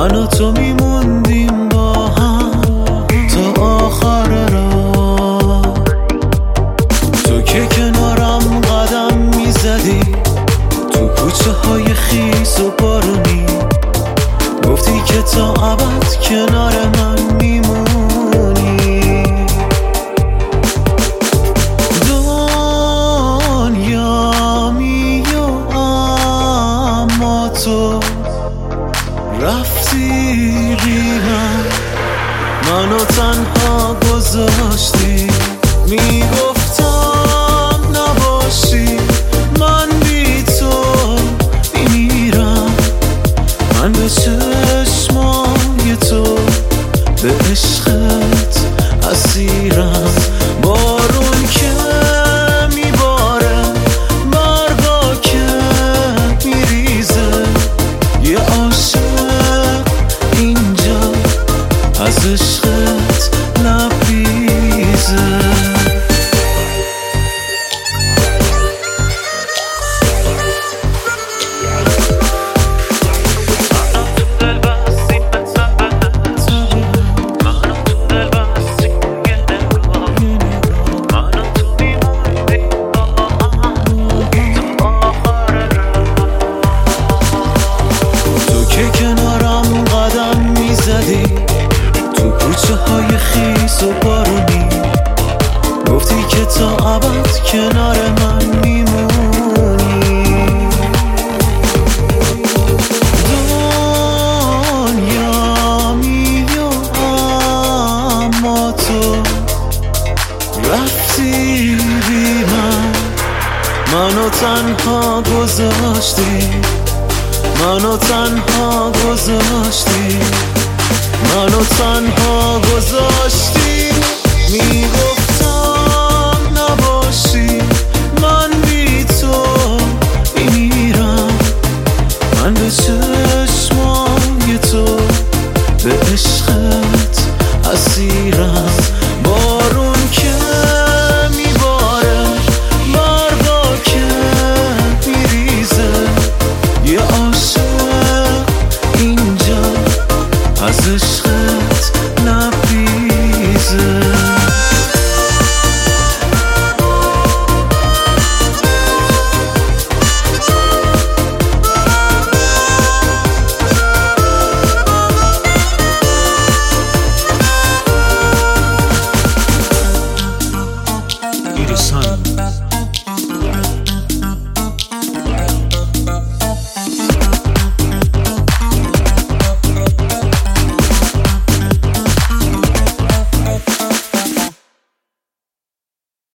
من و تو میموندیم با هم تا آخر راه. تو که کنارم قدم میزدی تو کوچه های خیس و بارونی، گفتی که تا ابد کنار من میمونی. دنیا میو اما تو رفتی بی منو تنها گذاشتی. میگفتم نباشی من بی تو میمیرم، من به چشمای تو به عشقت اسیرم. بارون که میباره برگا که میریزه، یه عاشق اینجا از عشقت لبریزه. تو کوچه های خیس و بارونی، گفتی که تا ابد کنار من میمونی. دنیا میو اما تو رفتی بی منو تنها گذاشتی، منو تنها گذاشتی، منو تنها گذاشتی. میگفتم نباشی من بی تو میمیرم، من به چشمای تو به عشقت اسیرم. بارون که میباره برگا که میریزه، یه عاشق اینجا از عشق